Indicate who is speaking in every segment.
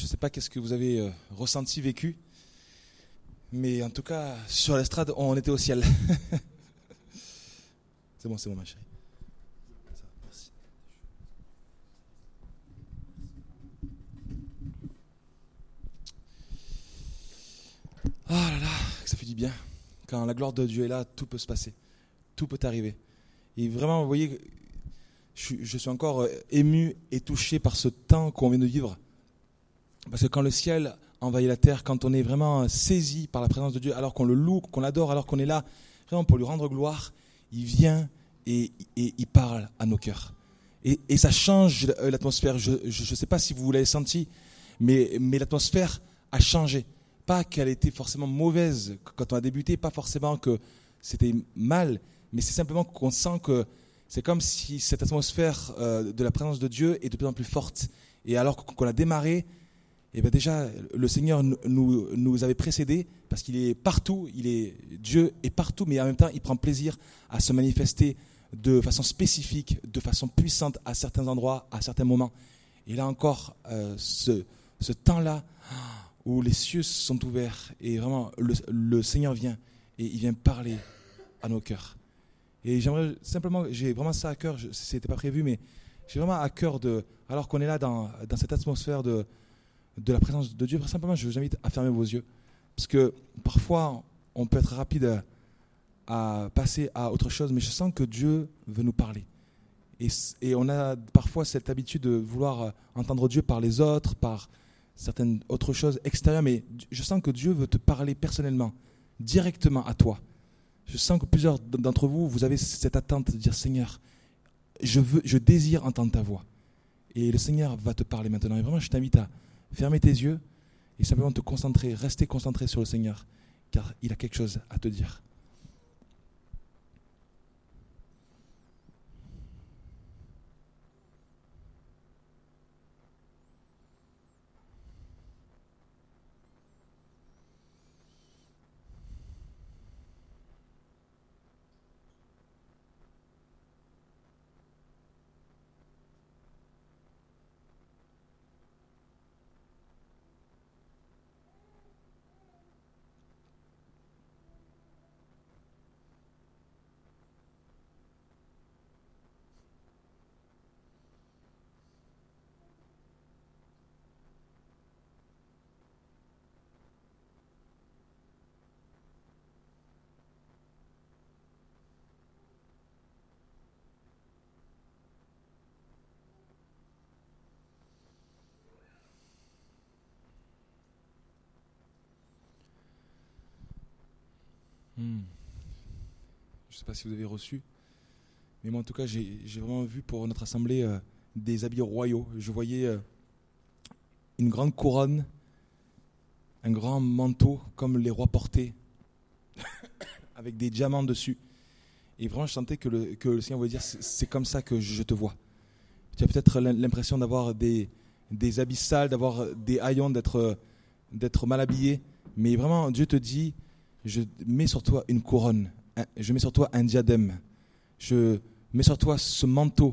Speaker 1: sais pas qu'est-ce que vous avez ressenti, vécu, mais en tout cas, sur l'estrade, on était au ciel. C'est bon, ma chérie. Ça va, merci. Ah là là, ça fait du bien. Quand la gloire de Dieu est là, tout peut se passer. Tout peut arriver. Et vraiment, vous voyez, je suis encore ému et touché par ce temps qu'on vient de vivre. Parce que quand le ciel envahit la terre, quand on est vraiment saisi par la présence de Dieu, alors qu'on le loue, qu'on l'adore, alors qu'on est là vraiment pour lui rendre gloire, il vient et il parle à nos cœurs. Et ça change l'atmosphère. Je ne sais pas si vous l'avez senti, mais l'atmosphère a changé. Pas qu'elle était forcément mauvaise quand on a débuté, pas forcément que c'était mal, mais c'est simplement qu'on sent que c'est comme si cette atmosphère de la présence de Dieu est de plus en plus forte. Et alors qu'on a démarré, et bien déjà, le Seigneur nous avait précédés parce qu'il est partout, Dieu est partout, mais en même temps, il prend plaisir à se manifester de façon spécifique, de façon puissante à certains endroits, à certains moments. Et là encore, ce temps-là où les cieux sont ouverts et vraiment le Seigneur vient et il vient parler à nos cœurs. Et j'aimerais simplement, j'ai vraiment ça à cœur, c'était pas prévu, mais j'ai vraiment à cœur alors qu'on est là dans cette atmosphère de la présence de Dieu, simplement je vous invite à fermer vos yeux, parce que parfois on peut être rapide à passer à autre chose, mais je sens que Dieu veut nous parler. Et on a parfois cette habitude de vouloir entendre Dieu par les autres, par certaines autres choses extérieures, mais je sens que Dieu veut te parler personnellement, directement à toi. Je sens que plusieurs d'entre vous, vous avez cette attente de dire Seigneur, je désire entendre ta voix. Et le Seigneur va te parler maintenant. Et vraiment, je t'invite à fermer tes yeux et simplement te concentrer, rester concentré sur le Seigneur, car il a quelque chose à te dire. Je ne sais pas si vous avez reçu, mais moi en tout cas j'ai vraiment vu pour notre assemblée des habits royaux. Je voyais une grande couronne, un grand manteau comme les rois portaient, avec des diamants dessus. Et vraiment je sentais que le Seigneur voulait dire c'est comme ça que je te vois. Tu as peut-être l'impression d'avoir des habits sales, d'avoir des haillons, d'être mal habillé, mais vraiment Dieu te dit je mets sur toi une couronne, je mets sur toi un diadème, je mets sur toi ce manteau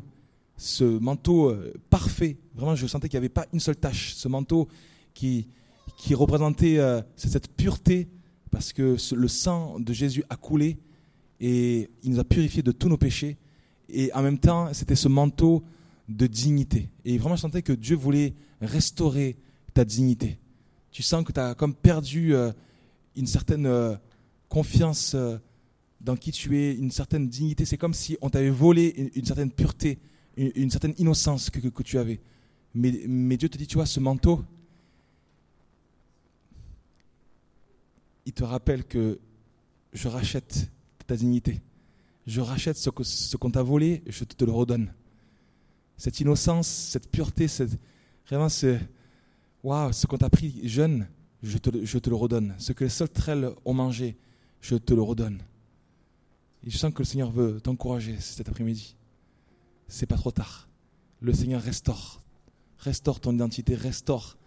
Speaker 1: parfait. Vraiment, je sentais qu'il n'y avait pas une seule tache. Ce manteau qui représentait cette pureté, parce que le sang de Jésus a coulé et il nous a purifiés de tous nos péchés. Et en même temps, c'était ce manteau de dignité. Et vraiment, je sentais que Dieu voulait restaurer ta dignité. Tu sens que tu as comme perdu une certaine confiance dans qui tu es, une certaine dignité. C'est comme si on t'avait volé une certaine pureté, une certaine innocence que tu avais. Mais Dieu te dit, tu vois, ce manteau, il te rappelle que je rachète ta dignité. Je rachète ce qu'on t'a volé, je te le redonne. Cette innocence, cette pureté, vraiment ce qu'on t'a pris jeune, je te le redonne. Ce que les sauterelles ont mangé, je te le redonne. Et je sens que le Seigneur veut t'encourager cet après-midi. C'est pas trop tard. Le Seigneur restaure ton identité, restaure.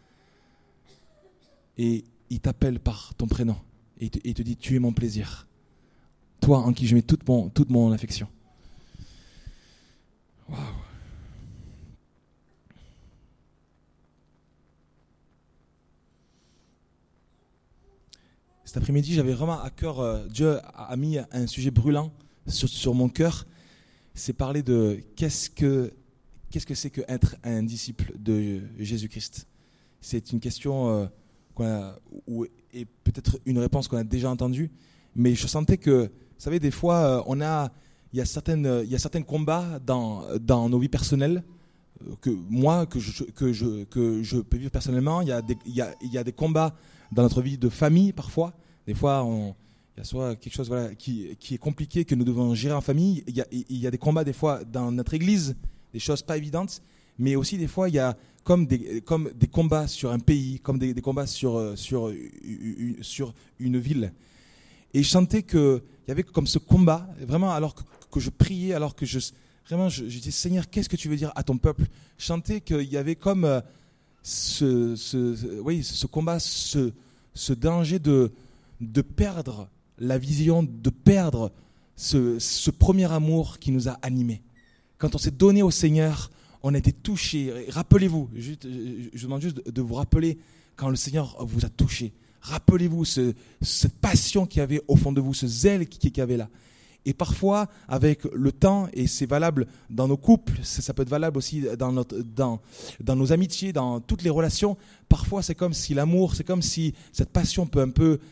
Speaker 1: Et il t'appelle par ton prénom. Et il te dit, tu es mon plaisir. Toi en qui je mets toute mon affection. Waouh. cet après-midi, j'avais vraiment à cœur, Dieu a mis un sujet brûlant sur mon cœur. C'est parler de qu'est-ce que c'est qu'être un disciple de Jésus-Christ. C'est une question et peut-être une réponse qu'on a déjà entendue, mais je sentais que, vous savez, des fois, il y a certains combats dans nos vies personnelles que je peux vivre personnellement. Il y a des combats dans notre vie de famille parfois. Des fois, il y a soit quelque chose qui est compliqué que nous devons gérer en famille. Il y a des combats des fois dans notre église, des choses pas évidentes, mais aussi des fois il y a comme des combats sur un pays, comme des combats sur une ville. Et je sentais qu'il y avait comme ce combat, vraiment, alors que je priais, alors que je disais, Seigneur, qu'est-ce que tu veux dire à ton peuple? Je sentais qu'il y avait comme ce combat, ce danger de perdre la vision, de perdre ce premier amour qui nous a animés. Quand on s'est donné au Seigneur, on a été touchés. Rappelez-vous, je vous demande juste de vous rappeler quand le Seigneur vous a touché. Rappelez-vous cette passion qu'il y avait au fond de vous, ce zèle qu'il y avait là. Et parfois, avec le temps, et c'est valable dans nos couples, ça peut être valable aussi dans nos amitiés, dans toutes les relations, parfois c'est comme si l'amour, c'est comme si cette passion peut un peu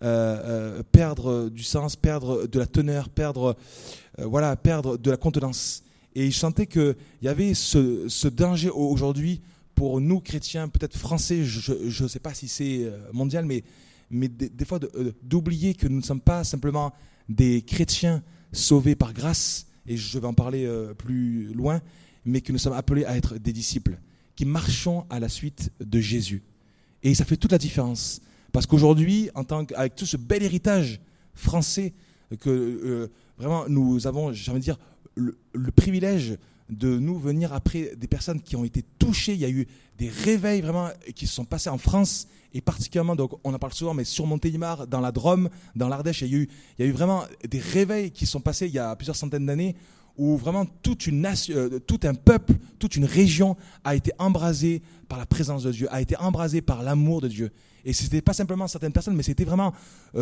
Speaker 1: perdre du sens, perdre de la teneur, perdre de la contenance. Et je sentais qu'il y avait ce danger aujourd'hui pour nous chrétiens, peut-être français, je ne sais pas si c'est mondial, mais des fois d'oublier que nous ne sommes pas simplement des chrétiens sauvés par grâce, et je vais en parler plus loin, mais que nous sommes appelés à être des disciples, qui marchons à la suite de Jésus. Et ça fait toute la différence. Parce qu'aujourd'hui, avec tout ce bel héritage français, que vraiment nous avons, j'ai envie de dire, le privilège de nous venir après des personnes qui ont été touchées. Il y a eu des réveils vraiment qui se sont passés en France, et particulièrement, donc on en parle souvent, mais sur Montélimar, dans la Drôme, dans l'Ardèche, il y a eu vraiment des réveils qui sont passés il y a plusieurs centaines d'années, où vraiment toute une nation, tout un peuple, toute une région a été embrasée par la présence de Dieu, a été embrasée par l'amour de Dieu. Et ce n'était pas simplement certaines personnes, mais c'était vraiment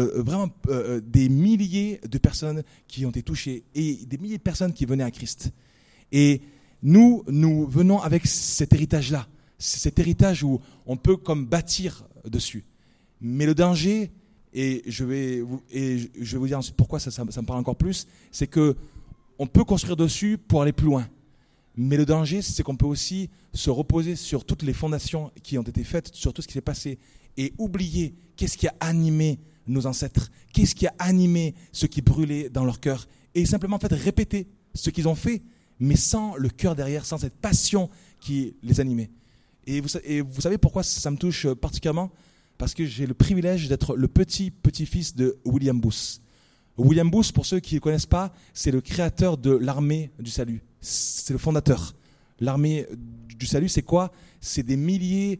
Speaker 1: des milliers de personnes qui ont été touchées, et des milliers de personnes qui venaient à Christ. Et nous venons avec cet héritage-là, cet héritage où on peut comme bâtir dessus. Mais le danger, et je vais vous dire ensuite pourquoi ça me parle encore plus, c'est qu'on peut construire dessus pour aller plus loin. Mais le danger, c'est qu'on peut aussi se reposer sur toutes les fondations qui ont été faites, sur tout ce qui s'est passé, et oublier qu'est-ce qui a animé nos ancêtres, qu'est-ce qui a animé ce qui brûlait dans leur cœur, et simplement en fait répéter ce qu'ils ont fait, mais sans le cœur derrière, sans cette passion qui les animait. Et vous savez pourquoi ça me touche particulièrement? Parce que j'ai le privilège d'être le petit-fils de William Booth. William Booth, pour ceux qui ne le connaissent pas, c'est le créateur de l'armée du salut. C'est le fondateur. L'armée du salut, c'est quoi? C'est des milliers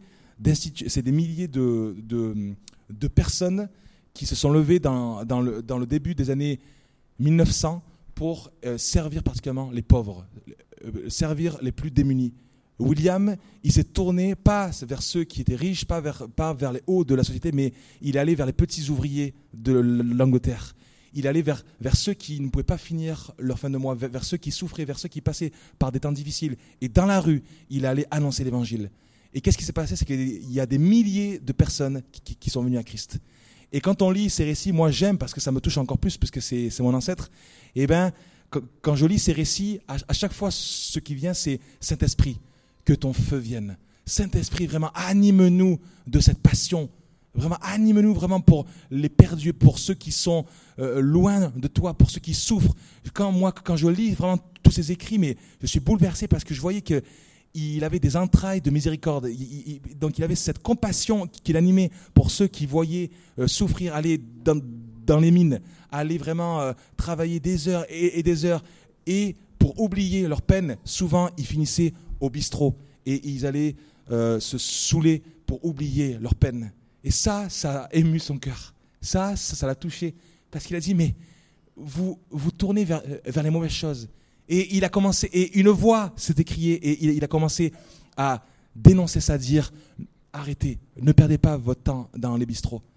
Speaker 1: de personnes qui se sont levées dans le début des années 1900 pour servir particulièrement les pauvres, servir les plus démunis. William, il s'est tourné pas vers ceux qui étaient riches, pas vers les hauts de la société, mais il est allé vers les petits ouvriers de l'Angleterre. Il allait vers ceux qui ne pouvaient pas finir leur fin de mois, vers ceux qui souffraient, vers ceux qui passaient par des temps difficiles. Et dans la rue, il allait annoncer l'évangile. Et qu'est-ce qui s'est passé? C'est qu'il y a des milliers de personnes qui sont venues à Christ. Et quand on lit ces récits, moi j'aime parce que ça me touche encore plus, puisque c'est mon ancêtre. Et bien, quand je lis ces récits, à chaque fois, ce qui vient, c'est Saint-Esprit, que ton feu vienne. Saint-Esprit, vraiment, anime-nous de cette passion. Vraiment, anime-nous vraiment pour les perdus, pour ceux qui sont loin de toi, pour ceux qui souffrent. Quand je lis vraiment tous ces écrits, mais je suis bouleversé parce que je voyais qu'il avait des entrailles de miséricorde. Donc il avait cette compassion qui l'animait pour ceux qui voyaient souffrir, aller dans les mines, aller vraiment travailler des heures et des heures. Et pour oublier leur peine, souvent ils finissaient au bistrot et ils allaient se saouler pour oublier leur peine. Et ça a ému son cœur. Ça l'a touché. Parce qu'il a dit, mais vous tournez vers les mauvaises choses. Et il a commencé, et une voix s'est écriée, et il a commencé à dénoncer ça, à dire, arrêtez, ne perdez pas votre temps dans les bistrots.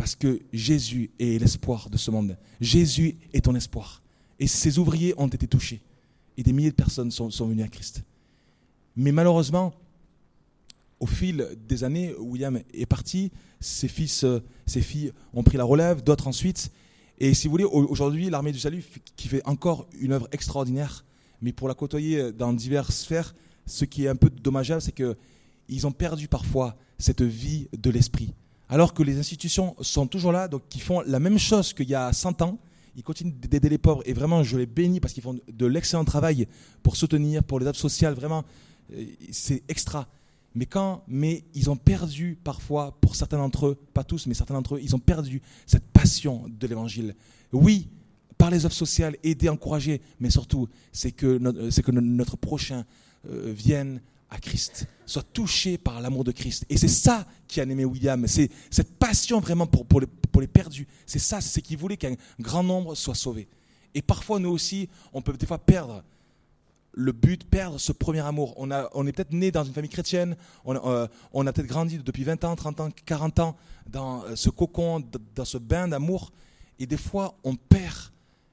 Speaker 1: parce que Jésus est l'espoir de ce monde. Jésus est ton espoir. Et ces ouvriers ont été touchés. Et des milliers de personnes sont venues à Christ. Mais malheureusement, au fil des années, William est parti, ses filles ont pris la relève, d'autres ensuite. Et si vous voulez, aujourd'hui, l'Armée du Salut, qui fait encore une œuvre extraordinaire, mais pour la côtoyer dans diverses sphères, ce qui est un peu dommageable, c'est qu'ils ont perdu parfois cette vie de l'esprit. Alors que les institutions sont toujours là, donc qui font la même chose qu'il y a 100 ans. Ils continuent d'aider les pauvres et vraiment, je les bénis parce qu'ils font de l'excellent travail pour soutenir, pour les aides sociales. Vraiment, c'est extra. Mais ils ont perdu parfois, pour certains d'entre eux, pas tous, mais certains d'entre eux, ils ont perdu cette passion de l'évangile. Oui, par les œuvres sociales, aider, encourager, mais surtout, c'est que notre prochain vienne à Christ, soit touché par l'amour de Christ. Et c'est ça qui a animé William, c'est cette passion vraiment pour les perdus. C'est ça, c'est ce qu'il voulait qu'un grand nombre soit sauvé. Et parfois, nous aussi, on peut des fois perdre le but, perdre ce premier amour. On est peut-être né dans une famille chrétienne, on a peut-être grandi depuis 20 ans, 30 ans, 40 ans dans ce cocon, dans ce bain d'amour. Et des fois, on perd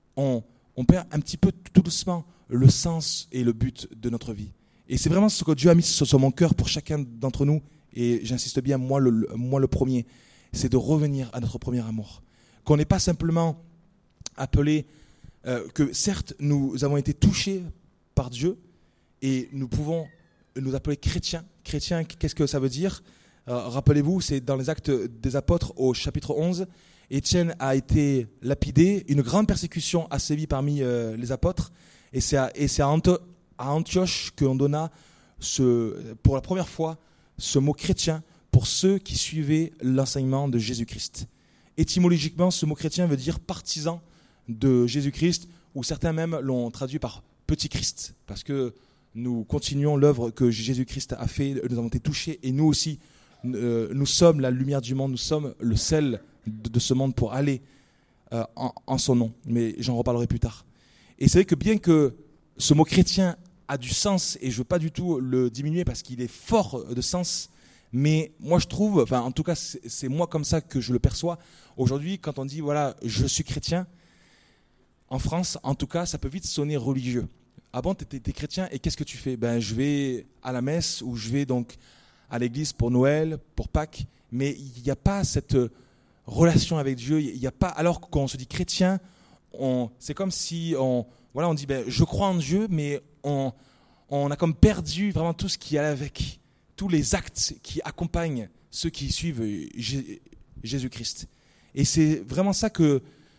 Speaker 1: un petit peu tout doucement le sens et le but de notre vie. Et c'est vraiment ce que Dieu a mis sur mon cœur pour chacun d'entre nous. Et j'insiste bien, moi le premier, c'est de revenir à notre premier amour. Qu'on n'est pas simplement appelé, que certes nous avons été touchés par Dieu et nous pouvons nous appeler chrétiens. Chrétiens, qu'est-ce que ça veut dire ? Rappelez-vous, c'est dans les Actes des Apôtres au chapitre 11. Étienne a été lapidé, une grande persécution a sévi parmi les apôtres et c'est à Antioche qu'on donna pour la première fois ce mot chrétien pour ceux qui suivaient l'enseignement de Jésus-Christ. Étymologiquement, ce mot chrétien veut dire partisan de Jésus-Christ, ou certains même l'ont traduit par petit Christ, parce que nous continuons l'œuvre que Jésus-Christ a fait, nous avons été touchés, et nous aussi, nous sommes la lumière du monde, nous sommes le sel de ce monde pour aller en son nom. Mais j'en reparlerai plus tard. Et c'est vrai que bien que ce mot chrétien a du sens, et je ne veux pas du tout le diminuer parce qu'il est fort de sens, mais moi je trouve, enfin en tout cas c'est moi comme ça que je le perçois, aujourd'hui quand on dit voilà je suis chrétien, en France en tout cas ça peut vite sonner religieux. Ah bon, t'es chrétien et qu'est-ce que tu fais ? Ben je vais à la messe ou je vais donc à l'église pour Noël, pour Pâques, mais il n'y a pas cette relation avec Dieu, il n'y a pas, alors quand on se dit chrétien, c'est comme si on dit ben, je crois en Dieu, mais on a comme perdu vraiment tout ce qui allait avec, tous les actes qui accompagnent ceux qui suivent Jésus-Christ. Et c'est vraiment ça que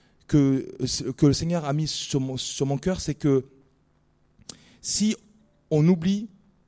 Speaker 1: le Seigneur a mis sur mon cœur, c'est que si on oublie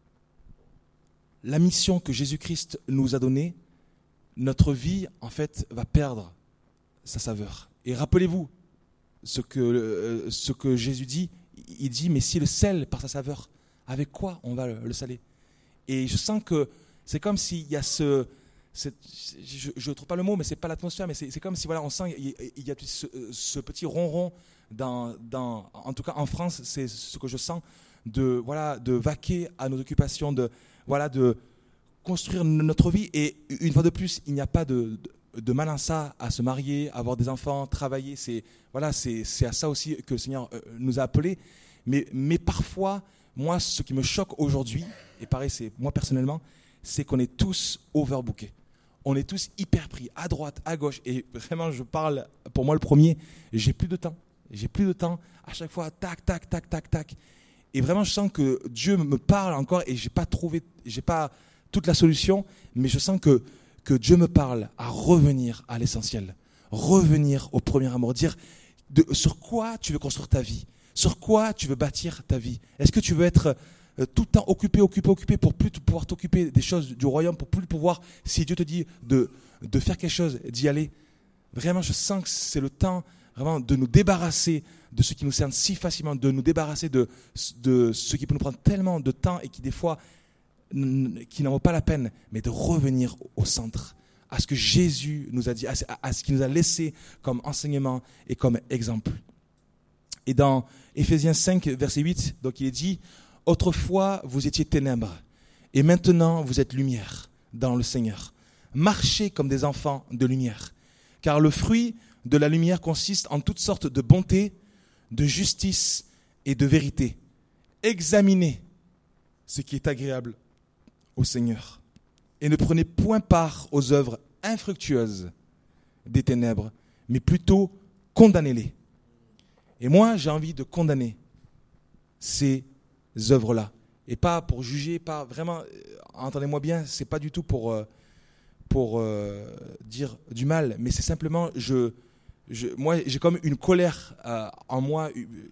Speaker 1: la mission que Jésus-Christ nous a donnée, notre vie, en fait, va perdre sa saveur. Et rappelez-vous ce que Jésus dit. Il dit, mais si le sel perd sa saveur, avec quoi on va le saler ? Et je sens que c'est comme s'il y a je ne trouve pas le mot, mais ce n'est pas l'atmosphère, mais c'est comme si, voilà, on sent il y a ce petit ronron, en tout cas en France, c'est ce que je sens, de vaquer à nos occupations, de construire notre vie. Et une fois de plus, il n'y a pas de mal à ça, à se marier, à avoir des enfants, travailler. C'est à ça aussi que le Seigneur nous a appelés. Mais parfois, moi, ce qui me choque aujourd'hui, et pareil, c'est moi personnellement, c'est qu'on est tous overbookés. On est tous hyper pris, à droite, à gauche. Et vraiment, je parle, pour moi le premier, j'ai plus de temps. À chaque fois, tac, tac, tac, tac, tac. Et vraiment, je sens que Dieu me parle encore et j'ai pas toute la solution, mais je sens que Dieu me parle à revenir à l'essentiel, revenir au premier amour, dire sur quoi tu veux construire ta vie, sur quoi tu veux bâtir ta vie. Est-ce que tu veux être tout le temps occupé pour plus pouvoir t'occuper des choses du royaume, pour plus pouvoir, si Dieu te dit de faire quelque chose, d'y aller. Vraiment, je sens que c'est le temps vraiment de nous débarrasser de ce qui nous cerne si facilement, de nous débarrasser de ce qui peut nous prendre tellement de temps et qui des fois qui n'en vaut pas la peine, mais de revenir au centre, à ce que Jésus nous a dit, à ce qu'il nous a laissé comme enseignement et comme exemple. Et dans Éphésiens 5, verset 8, donc il est dit « Autrefois, vous étiez ténèbres, et maintenant vous êtes lumière dans le Seigneur. Marchez comme des enfants de lumière, Car le fruit de la lumière consiste en toutes sortes de bonté, de justice et de vérité. Examinez ce qui est agréable au Seigneur. Et ne prenez point part aux œuvres infructueuses des ténèbres, mais plutôt condamnez-les. Et moi, j'ai envie de condamner ces œuvres-là. Et pas pour juger, pas vraiment, entendez-moi bien, c'est pas du tout pour dire du mal, mais c'est simplement, moi, j'ai comme une colère en moi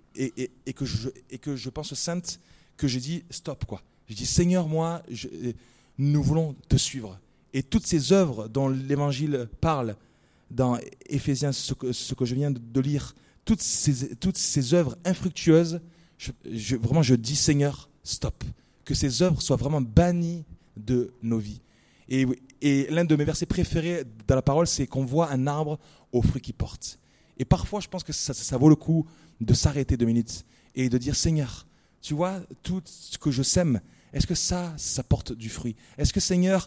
Speaker 1: et que je pense sainte, que je dis stop, quoi. Je dis Seigneur, moi, nous voulons te suivre. Et toutes ces œuvres dont l'Évangile parle dans Éphésiens, ce que je viens de lire, toutes ces œuvres infructueuses, vraiment je dis Seigneur, stop. Que ces œuvres soient vraiment bannies de nos vies. Et l'un de mes versets préférés dans la parole, c'est qu'on voit un arbre aux fruits qu'il porte. Et parfois, je pense que ça vaut le coup de s'arrêter 2 minutes et de dire Seigneur, tu vois, tout ce que je sème, est-ce que ça porte du fruit? Est-ce que Seigneur,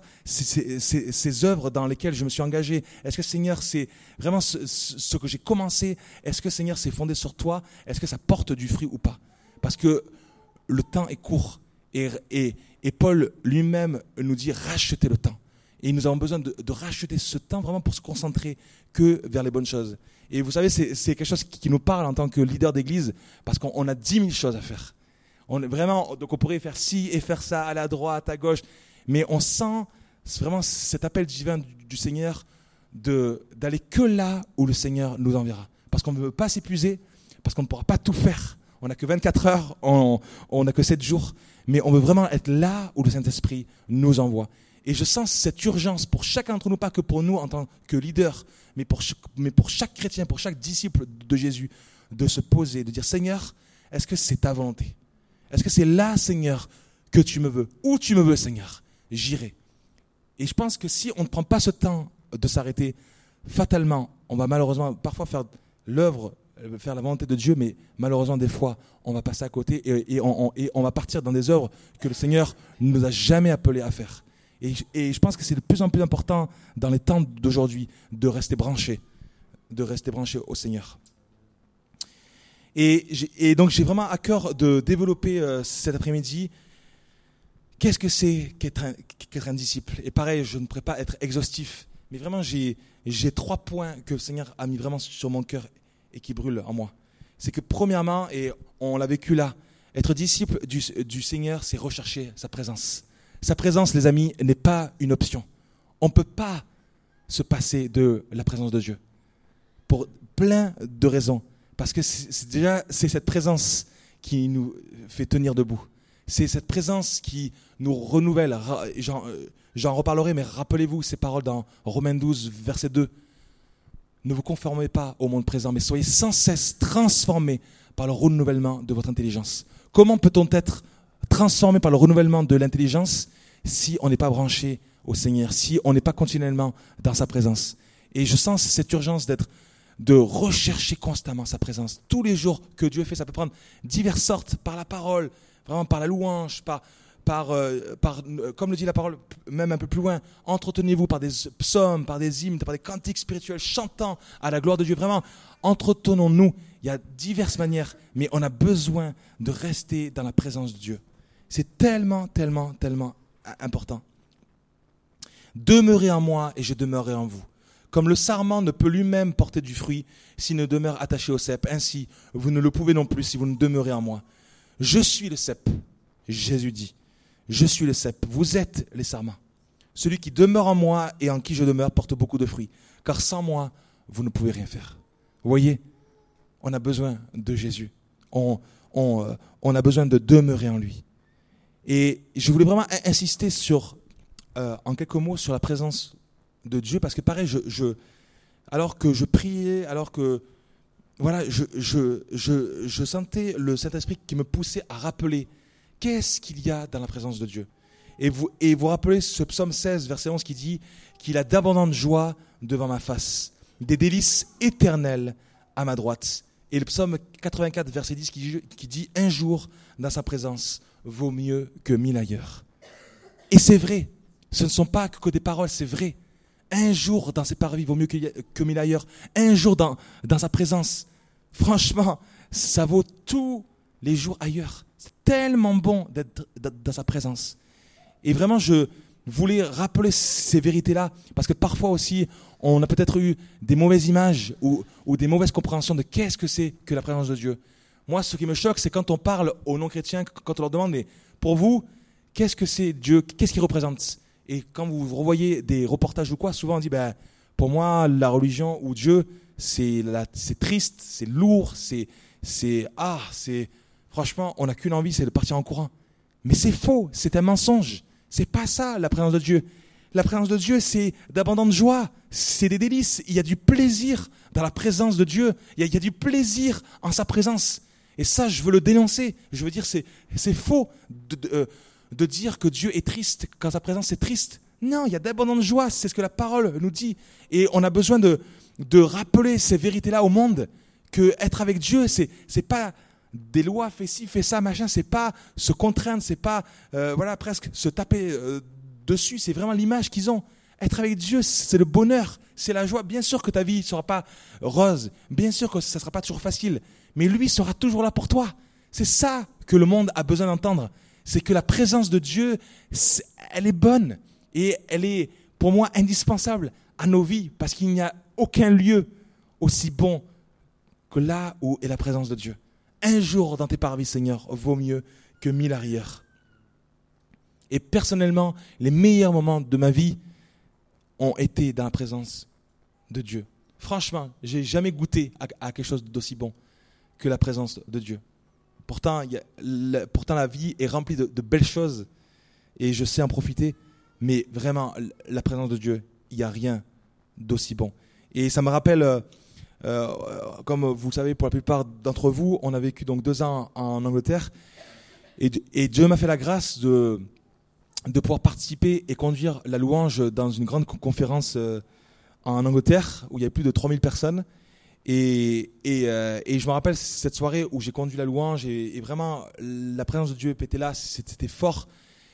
Speaker 1: ces œuvres dans lesquelles je me suis engagé, est-ce que Seigneur, c'est vraiment ce que j'ai commencé, est-ce que Seigneur, c'est fondé sur toi? Est-ce que ça porte du fruit ou pas? Parce que le temps est court et Paul lui-même nous dit rachetez le temps. Et nous avons besoin de racheter ce temps vraiment pour se concentrer que vers les bonnes choses. Et vous savez, c'est quelque chose qui nous parle en tant que leader d'église parce qu'on a 10 000 choses à faire. Donc on pourrait faire ci et faire ça, aller à droite, à gauche, mais on sent vraiment cet appel divin du Seigneur d'aller que là où le Seigneur nous enverra. Parce qu'on ne veut pas s'épuiser, parce qu'on ne pourra pas tout faire. On n'a que 24 heures, on n'a que 7 jours, mais on veut vraiment être là où le Saint-Esprit nous envoie. Et je sens cette urgence pour chacun d'entre nous, pas que pour nous en tant que leader, mais pour chaque chrétien, pour chaque disciple de Jésus, de se poser, de dire Seigneur, est-ce que c'est ta volonté? Est-ce que c'est là, Seigneur, que tu me veux? Où tu me veux, Seigneur? J'irai. Et je pense que si on ne prend pas ce temps de s'arrêter, fatalement, on va malheureusement parfois faire l'œuvre, faire la volonté de Dieu, mais malheureusement des fois, on va passer à côté et on va partir dans des œuvres que le Seigneur ne nous a jamais appelés à faire. Et je pense que c'est de plus en plus important dans les temps d'aujourd'hui de rester branché au Seigneur. Et donc j'ai vraiment à cœur de développer cet après-midi qu'est-ce que c'est qu'être un disciple. Et pareil, je ne pourrais pas être exhaustif, mais vraiment j'ai 3 points que le Seigneur a mis vraiment sur mon cœur et qui brûlent en moi. C'est que premièrement, et on l'a vécu là, être disciple du Seigneur, c'est rechercher sa présence. Sa présence, les amis, n'est pas une option. On ne peut pas se passer de la présence de Dieu pour plein de raisons. Parce que c'est cette présence qui nous fait tenir debout. C'est cette présence qui nous renouvelle. J'en reparlerai, mais rappelez-vous ces paroles dans Romains 12, verset 2. Ne vous conformez pas au monde présent, mais soyez sans cesse transformés par le renouvellement de votre intelligence. Comment peut-on être transformé par le renouvellement de l'intelligence si on n'est pas branché au Seigneur, si on n'est pas continuellement dans sa présence? Et je sens cette urgence de rechercher constamment sa présence. Tous les jours que Dieu fait, ça peut prendre diverses sortes, par la parole, vraiment par la louange, par comme le dit la parole, même un peu plus loin, entretenez-vous par des psaumes, par des hymnes, par des cantiques spirituels, chantant à la gloire de Dieu. Vraiment, entretenons-nous. Il y a diverses manières, mais on a besoin de rester dans la présence de Dieu. C'est tellement, tellement, tellement important. Demeurez en moi et je demeurerai en vous. Comme le sarment ne peut lui-même porter du fruit s'il ne demeure attaché au cep, ainsi vous ne le pouvez non plus si vous ne demeurez en moi. Je suis le cep, Jésus dit. Je suis le cep, vous êtes les sarments. Celui qui demeure en moi et en qui je demeure porte beaucoup de fruits, car sans moi, vous ne pouvez rien faire. Vous voyez, on a besoin de Jésus. On a besoin de demeurer en lui. Et je voulais vraiment insister en quelques mots sur la présence de Dieu, parce que pareil, alors que je priais, alors que voilà, je sentais le Saint-Esprit qui me poussait à rappeler qu'est-ce qu'il y a dans la présence de Dieu. Et vous rappelez ce psaume 16, verset 11 qui dit qu'il a d'abondantes joies devant ma face, des délices éternelles à ma droite. Et le psaume 84, verset 10 qui dit un jour dans sa présence vaut mieux que 1000 ailleurs. Et c'est vrai, ce ne sont pas que des paroles, c'est vrai. Un jour dans ses parvis vaut mieux que 1000 ailleurs. Un jour dans sa présence, franchement, ça vaut tous les jours ailleurs. C'est tellement bon d'être dans sa présence. Et vraiment, je voulais rappeler ces vérités-là, parce que parfois aussi, on a peut-être eu des mauvaises images ou des mauvaises compréhensions de qu'est-ce que c'est que la présence de Dieu. Moi, ce qui me choque, c'est quand on parle aux non-chrétiens, quand on leur demande, mais pour vous, qu'est-ce que c'est Dieu? Qu'est-ce qu'il représente? Et quand vous revoyez des reportages ou quoi, souvent on dit, pour moi, la religion ou Dieu, c'est triste, c'est lourd, franchement, on n'a qu'une envie, c'est de partir en courant. Mais c'est faux, c'est un mensonge. C'est pas ça, la présence de Dieu. La présence de Dieu, c'est d'abondante joie, c'est des délices. Il y a du plaisir dans la présence de Dieu. Il y a du plaisir en sa présence. Et ça, je veux le dénoncer. Je veux dire, c'est faux de dire que Dieu est triste quand sa présence est triste. Non, il y a d'abondante joie, c'est ce que la parole nous dit. Et on a besoin de rappeler ces vérités-là au monde, que être avec Dieu, c'est pas des lois, fais ci, fais ça, machin, c'est pas se contraindre, c'est pas presque se taper dessus, c'est vraiment l'image qu'ils ont. Être avec Dieu, c'est le bonheur, c'est la joie. Bien sûr que ta vie ne sera pas rose, bien sûr que ça ne sera pas toujours facile, mais lui sera toujours là pour toi. C'est ça que le monde a besoin d'entendre. C'est que la présence de Dieu, elle est bonne et elle est pour moi indispensable à nos vies, parce qu'il n'y a aucun lieu aussi bon que là où est la présence de Dieu. Un jour dans tes parvis, Seigneur, vaut mieux que 1000 ailleurs. Et personnellement, les meilleurs moments de ma vie ont été dans la présence de Dieu. Franchement, j'ai jamais goûté à quelque chose d'aussi bon que la présence de Dieu. Pourtant, la vie est remplie de belles choses et je sais en profiter, mais vraiment, la présence de Dieu, il n'y a rien d'aussi bon. Et ça me rappelle, comme vous le savez, pour la plupart d'entre vous, on a vécu donc 2 ans en Angleterre et Dieu m'a fait la grâce de pouvoir participer et conduire la louange dans une grande conférence en Angleterre où il y avait plus de 3000 personnes. Et je me rappelle cette soirée où j'ai conduit la louange et vraiment la présence de Dieu était là, c'était fort.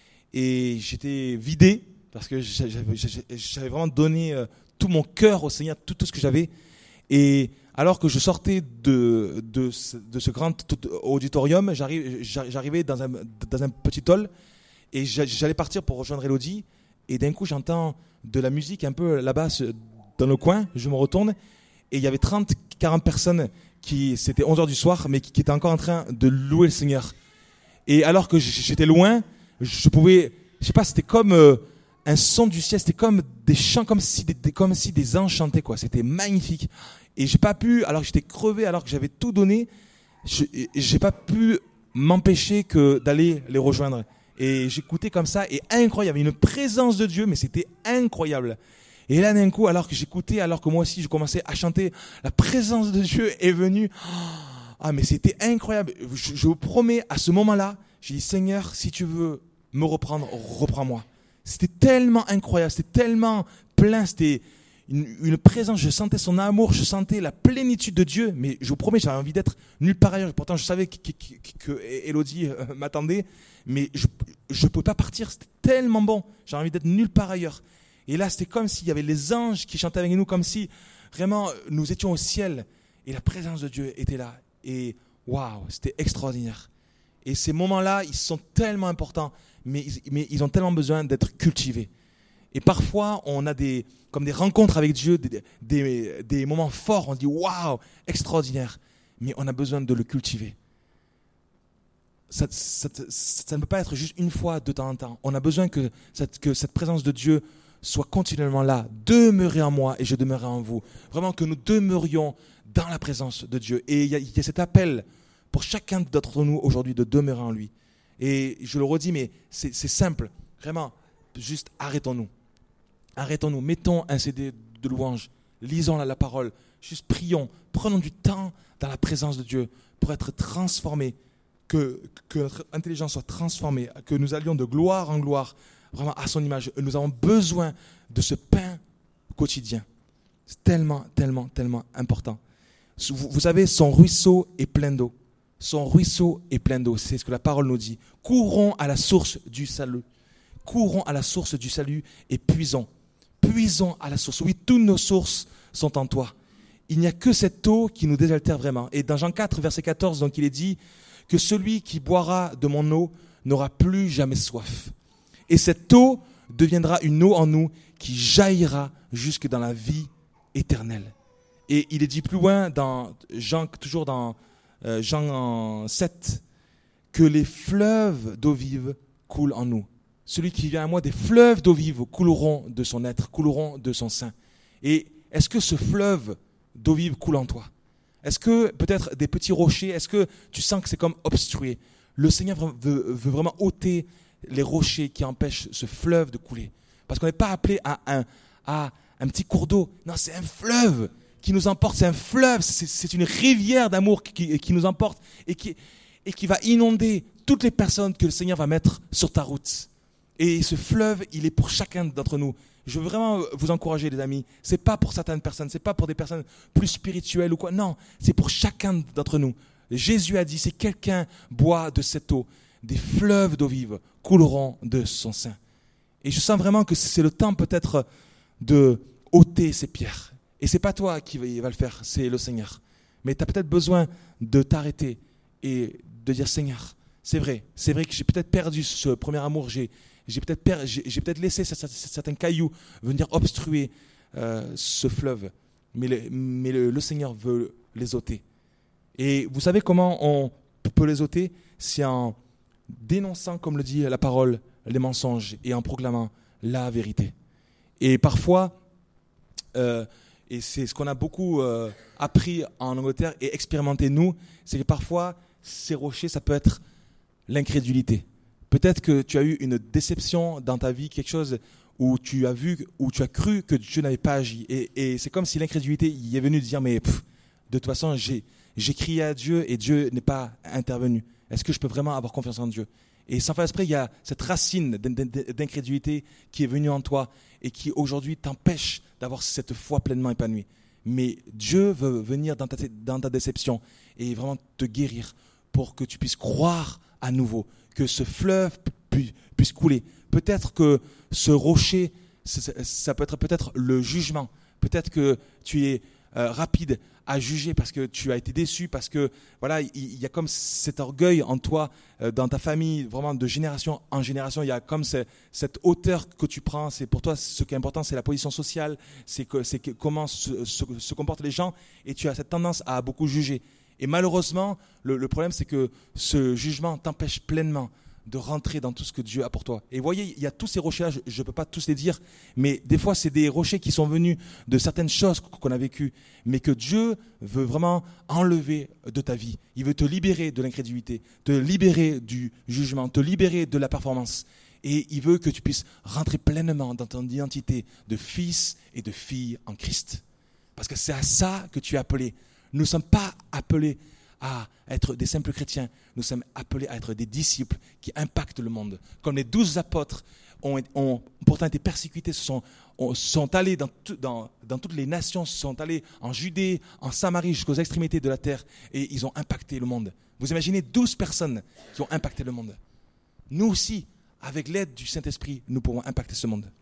Speaker 1: Et j'étais vidé parce que j'avais vraiment donné tout mon cœur au Seigneur, tout ce que j'avais. Et alors que je sortais de ce grand auditorium, j'arrivais dans un petit hall et j'allais partir pour rejoindre Elodie. Et d'un coup, j'entends de la musique un peu là-bas dans le coin. Je me retourne et il y avait 30-40 personnes c'était 11h du soir, mais qui étaient encore en train de louer le Seigneur. Et alors que j'étais loin, je pouvais, je sais pas, c'était comme un son du ciel, c'était comme des chants, comme si des anges chantaient, quoi. C'était magnifique. Et j'ai pas pu, alors que j'étais crevé, alors que j'avais tout donné, j'ai pas pu m'empêcher que d'aller les rejoindre. Et j'écoutais comme ça, et incroyable, il y avait une présence de Dieu, mais c'était incroyable. Et là, d'un coup, alors que j'écoutais, alors que moi aussi je commençais à chanter, la présence de Dieu est venue. Ah, mais c'était incroyable. Je vous promets, à ce moment-là, j'ai dit, Seigneur, si tu veux me reprendre, reprends-moi. C'était tellement incroyable, c'était tellement plein, c'était une présence, je sentais son amour, je sentais la plénitude de Dieu, mais je vous promets, j'avais envie d'être nulle part ailleurs. Pourtant, je savais que Elodie m'attendait, mais je ne pouvais pas partir, c'était tellement bon, j'avais envie d'être nulle part ailleurs. Et là, c'était comme s'il y avait les anges qui chantaient avec nous, comme si vraiment nous étions au ciel, et la présence de Dieu était là. Et waouh, c'était extraordinaire. Et ces moments-là, ils sont tellement importants, mais ils ont tellement besoin d'être cultivés. Et parfois, on a comme des rencontres avec Dieu, des moments forts, on se dit waouh, extraordinaire, mais on a besoin de le cultiver. Ça ne peut pas être juste une fois de temps en temps. On a besoin que cette présence de Dieu soit continuellement là. Demeurez en moi et je demeurerai en vous. Vraiment que nous demeurions dans la présence de Dieu. Et il y a cet appel pour chacun d'entre nous aujourd'hui de demeurer en lui. Et je le redis, mais c'est simple. Vraiment, juste arrêtons-nous. Arrêtons-nous, mettons un CD de louange, lisons la parole, juste prions, prenons du temps dans la présence de Dieu pour être transformés, que notre intelligence soit transformée, que nous allions de gloire en gloire, vraiment à son image. Nous avons besoin de ce pain quotidien. C'est tellement, tellement, tellement important. Vous savez, son ruisseau est plein d'eau. Son ruisseau est plein d'eau, c'est ce que la parole nous dit. Courons à la source du salut. Courons à la source du salut et puisons puisons à la source. Oui, toutes nos sources sont en toi. Il n'y a que cette eau qui nous désaltère vraiment. Et dans Jean 4, verset 14, donc il est dit que celui qui boira de mon eau n'aura plus jamais soif. Et cette eau deviendra une eau en nous qui jaillira jusque dans la vie éternelle. Et il est dit plus loin dans Jean, toujours dans Jean 7, que les fleuves d'eau vive coulent en nous. Celui qui vient à moi, des fleuves d'eau vive couleront de son être, couleront de son sein. Et est-ce que ce fleuve d'eau vive coule en toi? Est-ce que peut-être des petits rochers, est-ce que tu sens que c'est comme obstrué? Le Seigneur veut vraiment ôter les rochers qui empêchent ce fleuve de couler. Parce qu'on n'est pas appelé à un petit cours d'eau. Non, c'est un fleuve qui nous emporte. C'est un fleuve, c'est une rivière d'amour qui nous emporte et qui va inonder toutes les personnes que le Seigneur va mettre sur ta route. Et ce fleuve, il est pour chacun d'entre nous. Je veux vraiment vous encourager, les amis. C'est pas pour certaines personnes, c'est pas pour des personnes plus spirituelles ou quoi. Non, c'est pour chacun d'entre nous. Jésus a dit, si quelqu'un boit de cette eau, des fleuves d'eau vive couleront de son sein. Et je sens vraiment que c'est le temps peut-être de ôter ces pierres. Et c'est pas toi qui va le faire, c'est le Seigneur. Mais tu as peut-être besoin de t'arrêter et de dire, Seigneur, c'est vrai que j'ai peut-être perdu ce premier amour, j'ai peut-être laissé certains cailloux venir obstruer ce fleuve. Mais le Seigneur veut les ôter. Et vous savez comment on peut les ôter? C'est en dénonçant, comme le dit la parole, les mensonges et en proclamant la vérité. Et parfois, et c'est ce qu'on a beaucoup appris en Angleterre et expérimenté nous, c'est que parfois, ces rochers, ça peut être l'incrédulité. Peut-être que tu as eu une déception dans ta vie, quelque chose où tu as cru que Dieu n'avait pas agi. Et c'est comme si l'incrédulité y est venue dire, mais de toute façon, j'ai crié à Dieu et Dieu n'est pas intervenu. Est-ce que je peux vraiment avoir confiance en Dieu? Et sans faire exprès, il y a cette racine d'incrédulité qui est venue en toi et qui aujourd'hui t'empêche d'avoir cette foi pleinement épanouie. Mais Dieu veut venir dans ta déception et vraiment te guérir pour que tu puisses croire à nouveau, que ce fleuve puisse couler. Peut-être que ce rocher, ça peut être peut-être le jugement. Peut-être que tu es rapide à juger parce que tu as été déçu, parce que voilà, il y a comme cet orgueil en toi, dans ta famille, vraiment de génération en génération, il y a comme cette hauteur que tu prends. C'est pour toi, ce qui est important, c'est la position sociale, c'est comment se comportent les gens, et tu as cette tendance à beaucoup juger. Et malheureusement, le problème, c'est que ce jugement t'empêche pleinement de rentrer dans tout ce que Dieu a pour toi. Et vous voyez, il y a tous ces rochers-là, je ne peux pas tous les dire, mais des fois, c'est des rochers qui sont venus de certaines choses qu'on a vécues, mais que Dieu veut vraiment enlever de ta vie. Il veut te libérer de l'incrédulité, te libérer du jugement, te libérer de la performance. Et il veut que tu puisses rentrer pleinement dans ton identité de fils et de fille en Christ. Parce que c'est à ça que tu es appelé. Nous ne sommes pas appelés à être des simples chrétiens. Nous sommes appelés à être des disciples qui impactent le monde. Comme les 12 apôtres ont pourtant été persécutés, sont allés dans toutes les nations, sont allés en Judée, en Samarie, jusqu'aux extrémités de la terre, et ils ont impacté le monde. Vous imaginez 12 personnes qui ont impacté le monde. Nous aussi, avec l'aide du Saint-Esprit, nous pouvons impacter ce monde.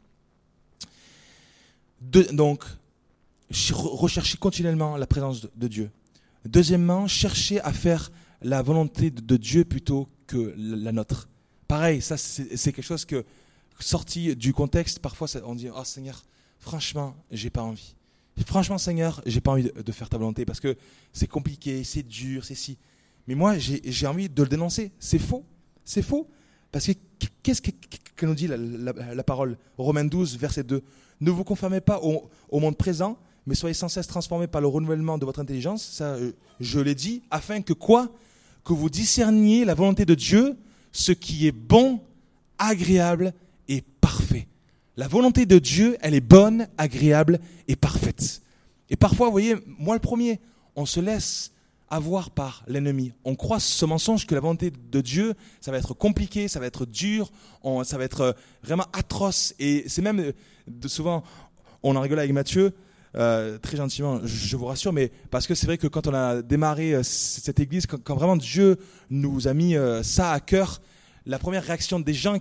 Speaker 1: Donc, recherchez continuellement la présence de Dieu. Deuxièmement, cherchez à faire la volonté de Dieu plutôt que la nôtre. Pareil, ça c'est quelque chose que, sorti du contexte, parfois on dit « Oh Seigneur, franchement, j'ai pas envie. Franchement Seigneur, j'ai pas envie de faire ta volonté parce que c'est compliqué, c'est dur, c'est si. » Mais moi, j'ai envie de le dénoncer. C'est faux. C'est faux. Parce que qu'est-ce que nous dit la parole? Romains 12, verset 2. « Ne vous conformez pas au monde présent, mais soyez sans cesse transformés par le renouvellement de votre intelligence. » Ça, je l'ai dit, afin que quoi? Que vous discerniez la volonté de Dieu, ce qui est bon, agréable et parfait. La volonté de Dieu, elle est bonne, agréable et parfaite. Et parfois, vous voyez, moi le premier, on se laisse avoir par l'ennemi. On croit ce mensonge que la volonté de Dieu, ça va être compliqué, ça va être dur, ça va être vraiment atroce. Et c'est même, souvent, on en rigole avec Mathieu, très gentiment, je vous rassure, mais parce que c'est vrai que quand on a démarré cette église, quand vraiment Dieu nous a mis ça à cœur, la première réaction des gens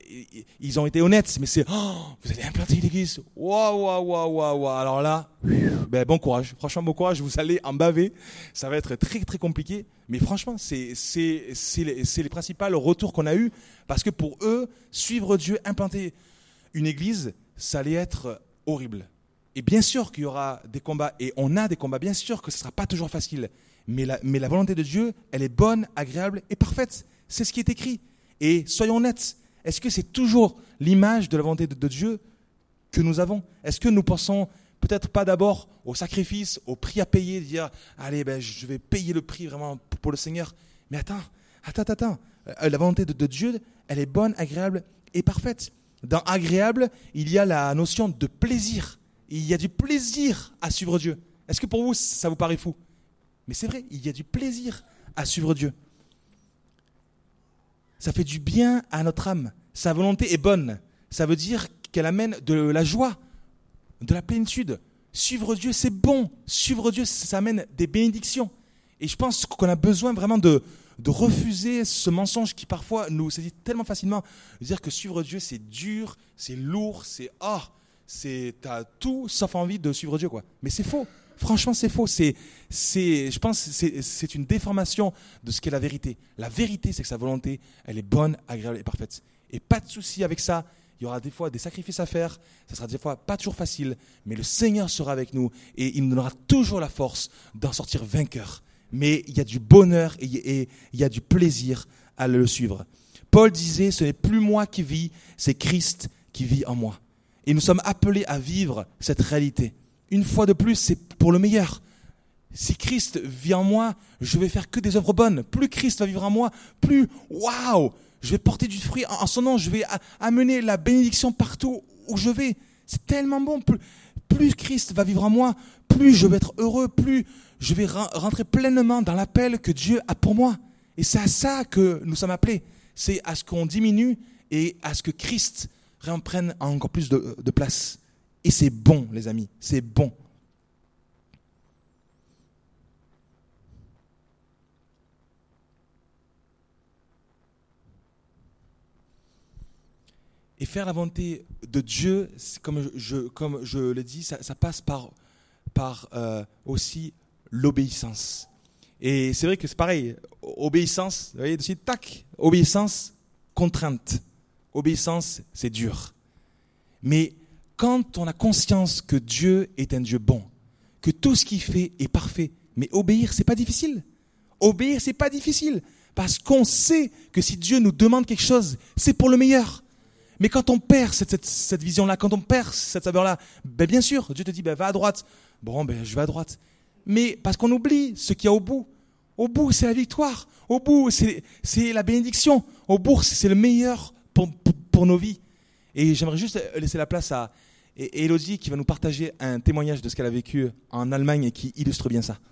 Speaker 1: ils ont été honnêtes, mais c'est vous allez implanter une église. Waouh. Alors là, bon courage. Franchement, bon courage. Vous allez en baver. Ça va être très très compliqué. Mais franchement, c'est les principaux retours qu'on a eus, parce que pour eux, suivre Dieu, implanter une église, ça allait être horrible. Et bien sûr qu'il y aura des combats, et on a des combats. Bien sûr que ce ne sera pas toujours facile. Mais la volonté de Dieu, elle est bonne, agréable et parfaite. C'est ce qui est écrit. Et soyons honnêtes, est-ce que c'est toujours l'image de la volonté de Dieu que nous avons ? Est-ce que nous pensons peut-être pas d'abord au sacrifice, au prix à payer, de dire « Allez, je vais payer le prix vraiment pour le Seigneur ». Mais attends. La volonté de Dieu, elle est bonne, agréable et parfaite. Dans agréable, il y a la notion de plaisir. Il y a du plaisir à suivre Dieu. Est-ce que pour vous, ça vous paraît fou ? Mais c'est vrai, il y a du plaisir à suivre Dieu. Ça fait du bien à notre âme. Sa volonté est bonne. Ça veut dire qu'elle amène de la joie, de la plénitude. Suivre Dieu, c'est bon. Suivre Dieu, ça amène des bénédictions. Et je pense qu'on a besoin vraiment de refuser ce mensonge qui parfois nous saisit tellement facilement. De dire que suivre Dieu, c'est dur, c'est lourd, t'as tout sauf envie de suivre Dieu, quoi. Mais c'est faux. Franchement, c'est faux. Je pense que c'est une déformation de ce qu'est la vérité. La vérité, c'est que sa volonté, elle est bonne, agréable et parfaite. Et pas de souci avec ça. Il y aura des fois des sacrifices à faire. Ça sera des fois pas toujours facile. Mais le Seigneur sera avec nous et il nous donnera toujours la force d'en sortir vainqueur. Mais il y a du bonheur et il y a du plaisir à le suivre. Paul disait, ce n'est plus moi qui vis, c'est Christ qui vit en moi. Et nous sommes appelés à vivre cette réalité. Une fois de plus, c'est pour le meilleur. Si Christ vit en moi, je vais faire que des œuvres bonnes. Plus Christ va vivre en moi, plus, waouh, je vais porter du fruit en son nom. Je vais amener la bénédiction partout où je vais. C'est tellement bon. Plus Christ va vivre en moi, plus je vais être heureux, plus je vais rentrer pleinement dans l'appel que Dieu a pour moi. Et c'est à ça que nous sommes appelés. C'est à ce qu'on diminue et à ce que Christ prenne encore plus de place. Et c'est bon, les amis, c'est bon. Et faire la volonté de Dieu, comme je l'ai dit, ça passe par aussi l'obéissance. Et c'est vrai que c'est pareil, obéissance, vous voyez, de suite, tac, obéissance, contrainte. Obéissance, c'est dur. Mais quand on a conscience que Dieu est un Dieu bon, que tout ce qu'il fait est parfait, mais obéir, c'est pas difficile. Obéir, c'est pas difficile. Parce qu'on sait que si Dieu nous demande quelque chose, c'est pour le meilleur. Mais quand on perd cette vision-là, quand on perd cette saveur-là, bien sûr, Dieu te dit, va à droite. Bon, je vais à droite. Mais parce qu'on oublie ce qu'il y a au bout. Au bout, c'est la victoire. Au bout, c'est la bénédiction. Au bout, c'est le meilleur pour nos vies. Et j'aimerais juste laisser la place à Élodie qui va nous partager un témoignage de ce qu'elle a vécu en Allemagne et qui illustre bien ça.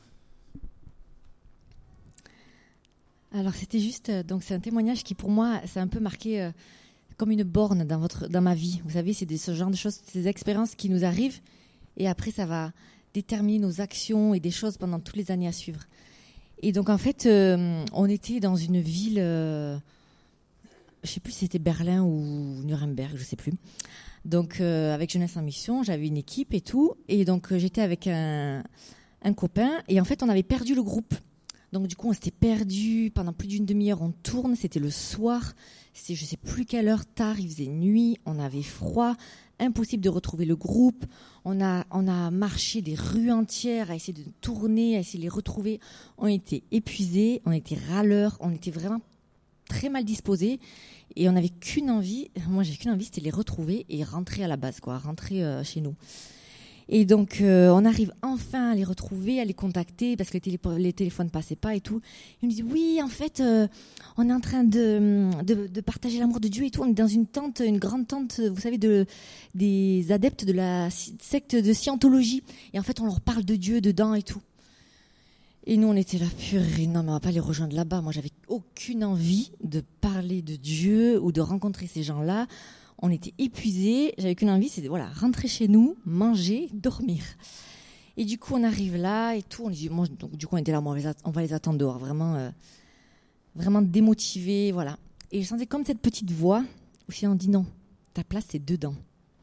Speaker 2: Alors c'était juste, donc c'est un témoignage qui pour moi, c'est un peu marqué comme une borne dans ma vie. Vous savez, c'est ce genre de choses, ces expériences qui nous arrivent et après ça va déterminer nos actions et des choses pendant toutes les années à suivre. Et donc en fait, on était dans une ville, je ne sais plus si c'était Berlin ou Nuremberg, je ne sais plus. Donc avec Jeunesse en Mission, j'avais une équipe et tout. Et donc j'étais avec un copain et en fait on avait perdu le groupe. Donc du coup on s'était perdu pendant plus d'une demi-heure, on tourne, c'était le soir, c'était je ne sais plus quelle heure, tard, il faisait nuit, on avait froid, impossible de retrouver le groupe. On a marché des rues entières à essayer de tourner, à essayer de les retrouver. On était épuisés, on était râleurs, on était vraiment très mal disposés et on n'avait qu'une envie, moi j'avais qu'une envie, c'était de les retrouver et rentrer à la base, rentrer chez nous. Et donc on arrive enfin à les retrouver, à les contacter parce que les téléphones passaient pas et tout. Ils me disent oui, en fait on est en train de partager l'amour de Dieu et tout. On est dans une tente, une grande tente, vous savez, des adeptes de la secte de Scientologie. Et en fait on leur parle de Dieu dedans et tout. Et nous on était là, purée, non mais on va pas les rejoindre là-bas. Moi j'avais aucune envie de parler de Dieu ou de rencontrer ces gens-là. On était épuisés, j'avais qu'une envie, c'est rentrer chez nous, manger, dormir. Et du coup, on arrive là et tout. Donc, du coup, on était là, on va les attendre dehors, vraiment démotivés, voilà. Et je sentais comme cette petite voix ou sinon on dit non, ta place c'est dedans.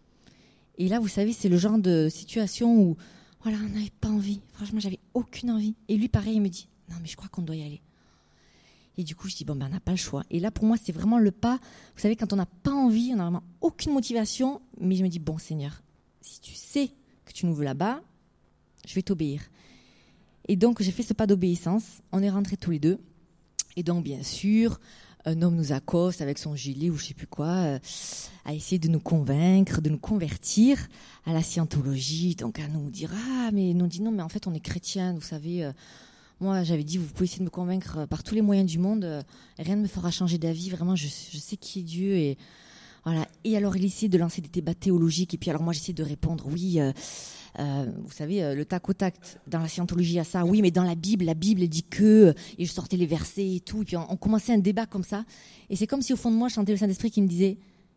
Speaker 2: Et là, vous savez, c'est le genre de situation où, voilà, on n'avait pas envie. Franchement, j'avais aucune envie. Et lui, pareil, il me dit, non, mais je crois qu'on doit y aller. Et du coup, je dis, bon, ben, on n'a pas le choix. Et là, pour moi, c'est vraiment le pas. Vous savez, quand on n'a pas envie, on n'a vraiment aucune motivation. Mais je me dis, bon, Seigneur, si tu sais que tu nous veux là-bas, je vais t'obéir. Et donc, j'ai fait ce pas d'obéissance. On est rentrés tous les deux. Et donc, bien sûr, un homme nous accoste avec son gilet ou je ne sais plus quoi, à essayer de nous convaincre, de nous convertir à la scientologie. Donc, à nous dire, mais nous dit non, mais en fait, on est chrétiens, vous savez. Moi, j'avais dit, vous pouvez essayer de me convaincre par tous les moyens du monde. Rien ne me fera changer d'avis. Vraiment, je sais qui est Dieu. Et voilà. Et alors, il essayait de lancer des débats théologiques. Et puis, alors, moi, j'essayais de répondre, oui, vous savez, le tac au tac, dans la scientologie, il y a ça. Oui, mais dans la Bible, elle dit que... Et je sortais les versets et tout. Et puis, on commençait un débat comme ça. Et c'est comme si, au fond de moi, je sentais le Saint-Esprit qui me disait,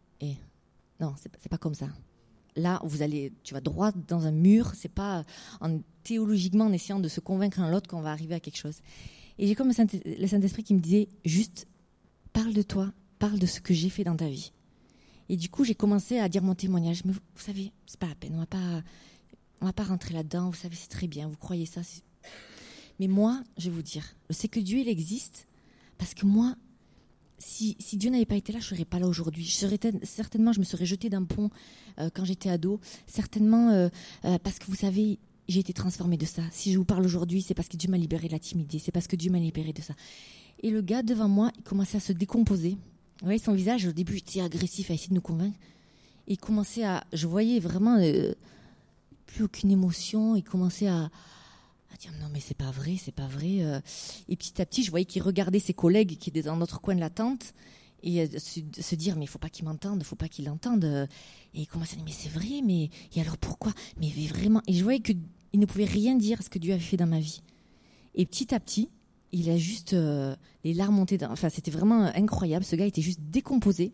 Speaker 2: non, c'est pas comme ça. Là, tu vas droit dans un mur. C'est pas théologiquement en essayant de se convaincre l'un l'autre qu'on va arriver à quelque chose. Et j'ai comme le Saint-Esprit qui me disait, juste, parle de toi, parle de ce que j'ai fait dans ta vie. Et du coup, j'ai commencé à dire mon témoignage. Mais vous savez, c'est pas la peine, on va pas rentrer là-dedans, vous savez, c'est très bien, vous croyez ça. Mais moi, je vais vous dire, je sais que Dieu, il existe, parce que moi, si Dieu n'avait pas été là, je ne serais pas là aujourd'hui. Certainement, je me serais jetée d'un pont quand j'étais ado, certainement parce que vous savez, j'ai été transformée de ça. Si je vous parle aujourd'hui, c'est parce que Dieu m'a libérée de la timidité, c'est parce que Dieu m'a libérée de ça. Et le gars devant moi, il commençait à se décomposer. Vous voyez, son visage, au début, était agressif, à essayer de nous convaincre. Et il commençait je voyais vraiment... plus aucune émotion, il commençait à dire non mais c'est pas vrai. Et petit à petit, je voyais qu'il regardait ses collègues qui étaient dans notre coin de la tente et se dire mais il faut pas qu'il m'entende, faut pas qu'il l'entende. Et il commençait à dire mais c'est vrai, mais et alors pourquoi? Mais vraiment. Et je voyais qu'il ne pouvait rien dire à ce que Dieu avait fait dans ma vie. Et petit à petit, il a juste les larmes montaient. Enfin, c'était vraiment incroyable. Ce gars était juste décomposé.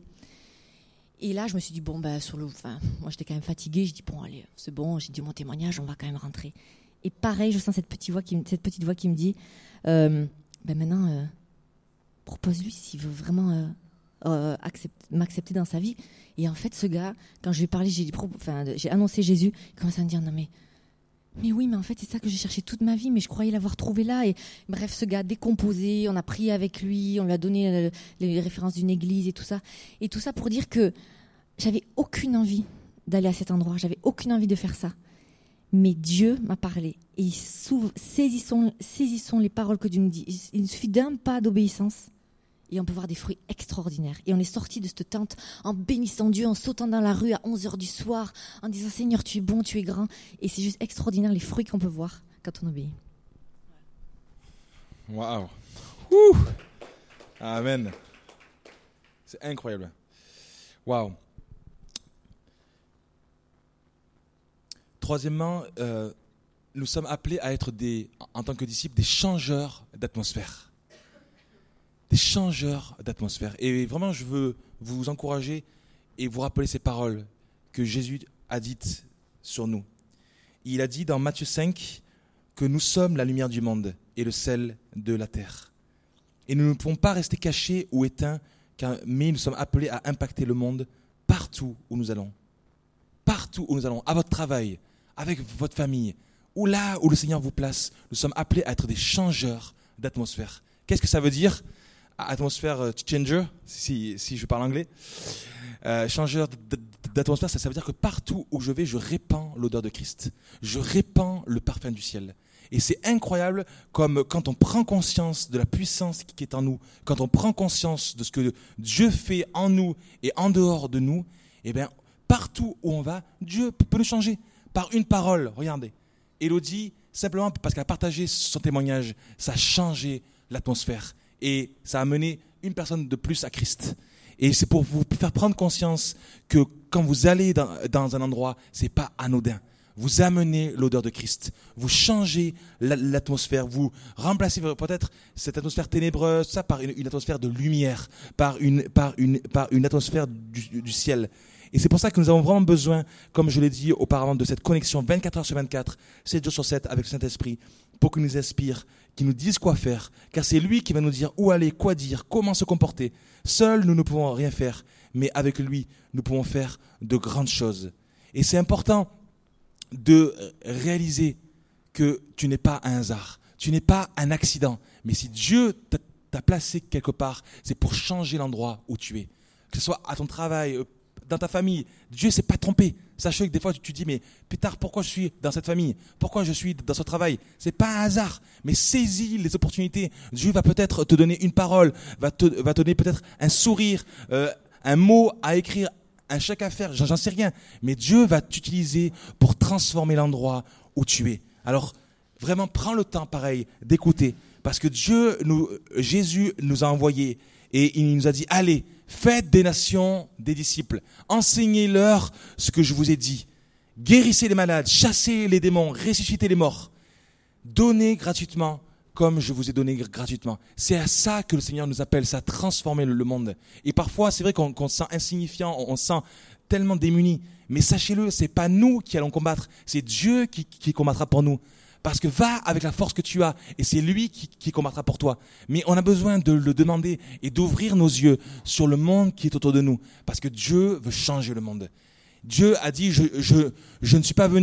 Speaker 2: Et là, je me suis dit, moi, j'étais quand même fatiguée. Je dis, bon, allez, c'est bon, j'ai dit mon témoignage, on va quand même rentrer. Et pareil, je sens cette petite voix qui me dit, maintenant, propose-lui s'il veut vraiment m'accepter dans sa vie. Et en fait, ce gars, quand je lui ai parlé, j'ai annoncé Jésus, il commence à me dire, non, mais oui, mais en fait, c'est ça que j'ai cherché toute ma vie, mais je croyais l'avoir trouvé là. Et bref, ce gars décomposé, on a prié avec lui, on lui a donné les références d'une église et tout ça. Et tout ça pour dire que j'avais aucune envie d'aller à cet endroit, j'avais aucune envie de faire ça. Mais Dieu m'a parlé. Et saisissons les paroles que Dieu nous dit. Il suffit d'un pas d'obéissance et on peut voir des fruits extraordinaires. Et on est sorti de cette tente en bénissant Dieu, en sautant dans la rue à 11h du soir, en disant « Seigneur, tu es bon, tu es grand ». Et c'est juste extraordinaire les fruits qu'on peut voir quand on obéit.
Speaker 1: Waouh. Amen. C'est incroyable. Waouh. Troisièmement, nous sommes appelés à être en tant que disciples, des changeurs d'atmosphère. Des changeurs d'atmosphère. Et vraiment, je veux vous encourager et vous rappeler ces paroles que Jésus a dites sur nous. Il a dit dans Matthieu 5 que nous sommes la lumière du monde et le sel de la terre. Et nous ne pouvons pas rester cachés ou éteints, mais nous sommes appelés à impacter le monde partout où nous allons. Partout où nous allons, à votre travail, avec votre famille, ou là où le Seigneur vous place, nous sommes appelés à être des changeurs d'atmosphère. Qu'est-ce que ça veut dire ? Atmosphère changer, si je parle anglais. Changeur d'atmosphère, ça veut dire que partout où je vais, je répands l'odeur de Christ. Je répands le parfum du ciel. Et c'est incroyable comme quand on prend conscience de la puissance qui est en nous, quand on prend conscience de ce que Dieu fait en nous et en dehors de nous, eh bien, partout où on va, Dieu peut nous changer. Par une parole, regardez. Élodie, simplement parce qu'elle a partagé son témoignage, ça a changé l'atmosphère. Et ça a mené une personne de plus à Christ. Et c'est pour vous faire prendre conscience que quand vous allez dans un endroit, c'est pas anodin. Vous amenez l'odeur de Christ. Vous changez l'atmosphère. Vous remplacez peut-être cette atmosphère ténébreuse ça, par une atmosphère de lumière, par une atmosphère du ciel. Et c'est pour ça que nous avons vraiment besoin, comme je l'ai dit auparavant, de cette connexion 24 heures sur 24, 7 jours sur 7 avec le Saint-Esprit, pour qu'il nous inspire, qu'il nous dise quoi faire, car c'est lui qui va nous dire où aller, quoi dire, comment se comporter. Seuls, nous ne pouvons rien faire, mais avec lui, nous pouvons faire de grandes choses. Et c'est important de réaliser que tu n'es pas un hasard, tu n'es pas un accident, mais si Dieu t'a placé quelque part, c'est pour changer l'endroit où tu es. Que ce soit à ton travail, dans ta famille, Dieu ne s'est pas trompé. Sachez que des fois tu te dis, mais plus tard, pourquoi je suis dans cette famille? Pourquoi je suis dans ce travail? Ce n'est pas un hasard, mais saisis les opportunités. Dieu va peut-être te donner une parole, va te donner peut-être un sourire, un mot à écrire, un chèque à faire, j'en sais rien. Mais Dieu va t'utiliser pour transformer l'endroit où tu es. Alors, vraiment, prends le temps, pareil, d'écouter. Parce que Jésus nous a envoyés et il nous a dit, allez, faites des nations des disciples, enseignez-leur ce que je vous ai dit, guérissez les malades, chassez les démons, ressuscitez les morts, donnez gratuitement comme je vous ai donné gratuitement. C'est à ça que le Seigneur nous appelle, ça a transformé le monde. Et parfois, c'est vrai qu'on se sent insignifiant, on se sent tellement démunis, mais sachez-le, c'est pas nous qui allons combattre, c'est Dieu qui combattra pour nous. Parce que va avec la force que tu as et c'est lui qui combattra pour toi. Mais on a besoin de le demander et d'ouvrir nos yeux sur le monde qui est autour de nous. Parce que Dieu veut changer le monde. Dieu a dit, je ne suis pas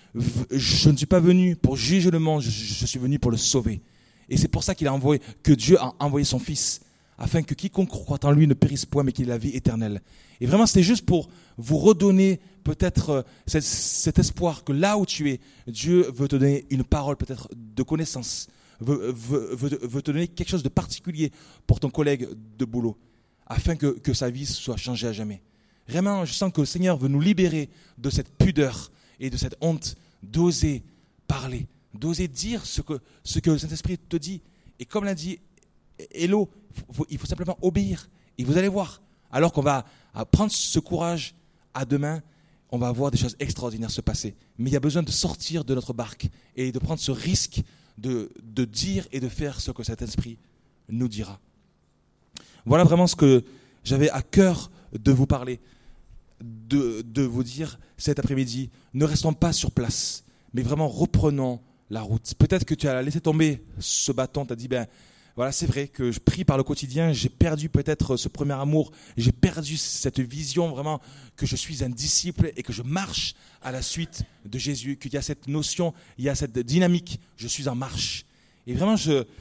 Speaker 1: venu pour juger le monde, je suis venu pour le sauver. Et c'est pour ça que Dieu a envoyé son Fils, afin que quiconque croit en lui ne périsse point, mais qu'il ait la vie éternelle. Et vraiment, c'était juste pour vous redonner peut-être cet espoir que là où tu es, Dieu veut te donner une parole peut-être de connaissance, veut te donner quelque chose de particulier pour ton collègue de boulot, afin que sa vie soit changée à jamais. Vraiment, je sens que le Seigneur veut nous libérer de cette pudeur et de cette honte d'oser parler, d'oser dire ce que le Saint-Esprit te dit. Et comme l'a dit Hello, il faut simplement obéir. Et vous allez voir, alors qu'on va prendre ce courage à deux mains, on va voir des choses extraordinaires se passer. Mais il y a besoin de sortir de notre barque et de prendre ce risque de dire et de faire ce que cet esprit nous dira. Voilà vraiment ce que j'avais à cœur de vous parler, de vous dire cet après-midi. Ne restons pas sur place, mais vraiment reprenons la route. Peut-être que tu as laissé tomber ce bâton, tu as dit, voilà, c'est vrai que je prie par le quotidien, j'ai perdu peut-être ce premier amour, j'ai perdu cette vision vraiment que je suis un disciple et que je marche à la suite de Jésus, qu'il y a cette notion, il y a cette dynamique, je suis en marche. Et vraiment,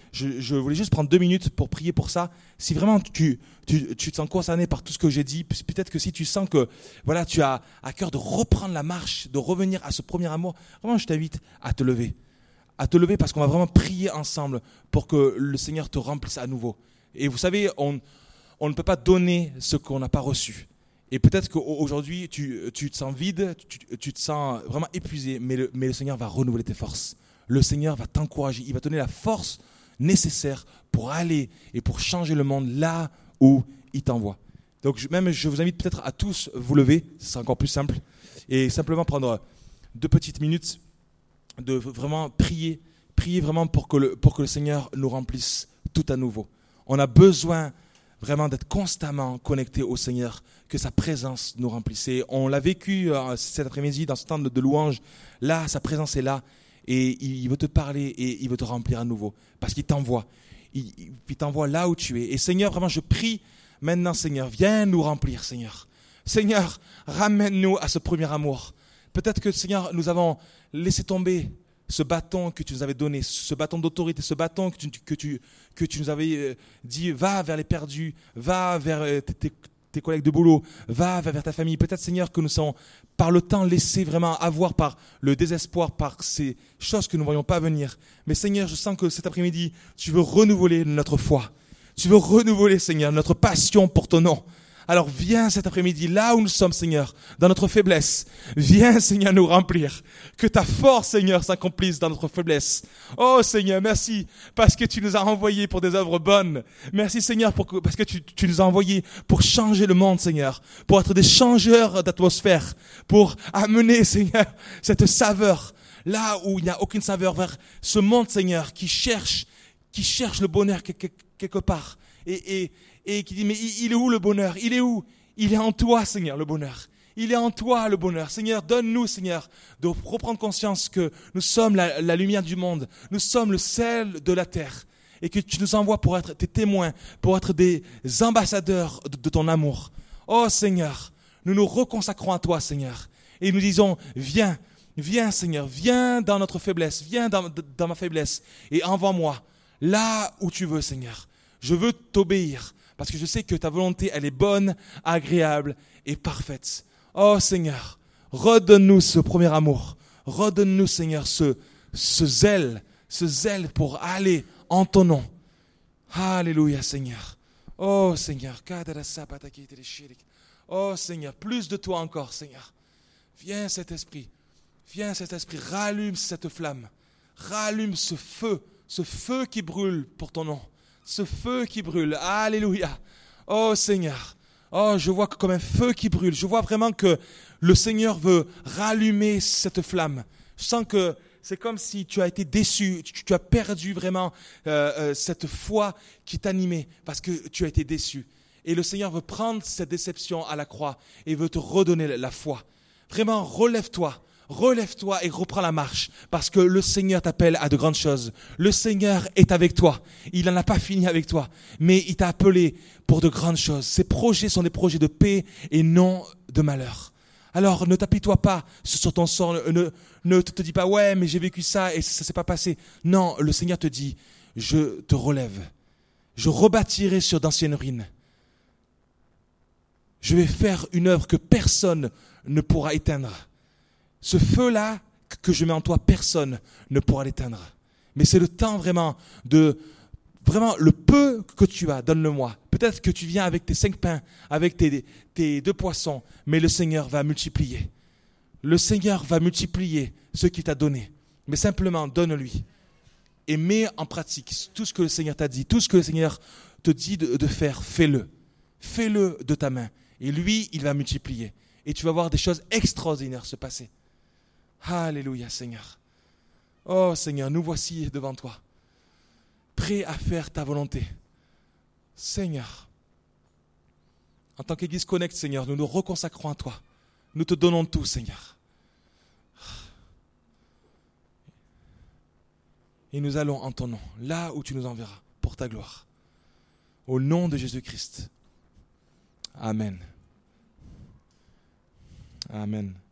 Speaker 1: je voulais juste prendre 2 minutes pour prier pour ça. Si vraiment tu te sens concerné par tout ce que j'ai dit, peut-être que si tu sens que voilà, tu as à cœur de reprendre la marche, de revenir à ce premier amour, vraiment je t'invite à te lever. À te lever parce qu'on va vraiment prier ensemble pour que le Seigneur te remplisse à nouveau. Et vous savez, on ne peut pas donner ce qu'on n'a pas reçu. Et peut-être qu'aujourd'hui, tu te sens vide, tu te sens vraiment épuisé, mais le Seigneur va renouveler tes forces. Le Seigneur va t'encourager, il va te donner la force nécessaire pour aller et pour changer le monde là où il t'envoie. Donc je vous invite peut-être à tous vous lever, ce sera encore plus simple, et simplement prendre 2 petites minutes de vraiment prier vraiment pour que le Seigneur nous remplisse tout à nouveau. On a besoin vraiment d'être constamment connecté au Seigneur, que sa présence nous remplisse. Et on l'a vécu cet après-midi dans ce temps de louange. Là, sa présence est là et il veut te parler et il veut te remplir à nouveau parce qu'il t'envoie. Il t'envoie là où tu es. Et Seigneur, vraiment, je prie maintenant, Seigneur, viens nous remplir, Seigneur. Seigneur, ramène-nous à ce premier amour. Peut-être que, Seigneur, nous avons laissé tomber ce bâton que tu nous avais donné, ce bâton d'autorité, ce bâton que tu nous avais dit, va vers les perdus, va vers tes collègues de boulot, va vers ta famille. Peut-être, Seigneur, que nous sommes par le temps laissés vraiment avoir par le désespoir, par ces choses que nous ne voyons pas venir. Mais Seigneur, je sens que cet après-midi, tu veux renouveler notre foi. Tu veux renouveler, Seigneur, notre passion pour ton nom. Alors viens cet après-midi, là où nous sommes, Seigneur, dans notre faiblesse. Viens, Seigneur, nous remplir. Que ta force, Seigneur, s'accomplisse dans notre faiblesse. Oh, Seigneur, merci, parce que tu nous as envoyés pour des œuvres bonnes. Merci, Seigneur, parce que tu nous as envoyés pour changer le monde, Seigneur. Pour être des changeurs d'atmosphère. Pour amener, Seigneur, cette saveur. Là où il n'y a aucune saveur, vers ce monde, Seigneur, qui cherche le bonheur quelque part. Et qui dit, mais il est où le bonheur? Il est où? Il est en toi, Seigneur, le bonheur. Il est en toi, le bonheur. Seigneur, donne-nous, Seigneur, de reprendre conscience que nous sommes la lumière du monde. Nous sommes le sel de la terre. Et que tu nous envoies pour être tes témoins, pour être des ambassadeurs de ton amour. Oh Seigneur, nous nous reconsacrons à toi, Seigneur. Et nous disons, viens, viens Seigneur, viens dans notre faiblesse, viens dans ma faiblesse. Et envoie-moi là où tu veux, Seigneur. Je veux t'obéir parce que je sais que ta volonté, elle est bonne, agréable et parfaite. Oh Seigneur, redonne-nous ce premier amour. Redonne-nous, Seigneur, ce zèle pour aller en ton nom. Alléluia, Seigneur. Oh Seigneur, oh Seigneur, plus de toi encore, Seigneur. Viens cet esprit, rallume cette flamme, rallume ce feu qui brûle pour ton nom, ce feu qui brûle. Alléluia. Oh Seigneur, oh je vois comme un feu qui brûle, je vois vraiment que le Seigneur veut rallumer cette flamme. Je sens que c'est comme si tu as été déçu, tu as perdu vraiment cette foi qui t'animait parce que tu as été déçu. Et le Seigneur veut prendre cette déception à la croix et veut te redonner la foi. Vraiment, relève-toi et reprends la marche parce que le Seigneur t'appelle à de grandes choses. Le Seigneur est avec toi. Il n'en a pas fini avec toi, mais il t'a appelé pour de grandes choses. Ses projets sont des projets de paix et non de malheur. Alors ne t'appuie-toi pas sur ton sort, ne te dis pas « ouais, mais j'ai vécu ça et ça ne s'est pas passé ». Non, le Seigneur te dit « je te relève, je rebâtirai sur d'anciennes ruines. Je vais faire une œuvre que personne ne pourra éteindre. Ce feu-là que je mets en toi, personne ne pourra l'éteindre. Mais c'est le temps vraiment le peu que tu as, donne-le-moi. Peut-être que tu viens avec tes 5 pains, avec tes 2 poissons, mais le Seigneur va multiplier. Le Seigneur va multiplier ce qu'il t'a donné. Mais simplement, donne-lui. Et mets en pratique tout ce que le Seigneur t'a dit, tout ce que le Seigneur te dit de faire, fais-le. Fais-le de ta main. Et lui, il va multiplier. Et tu vas voir des choses extraordinaires se passer. Alléluia, Seigneur. Oh Seigneur, nous voici devant toi, prêts à faire ta volonté. Seigneur, en tant qu'Église Connect, Seigneur, nous nous reconsacrons à toi. Nous te donnons tout, Seigneur. Et nous allons en ton nom, là où tu nous enverras, pour ta gloire. Au nom de Jésus-Christ. Amen. Amen.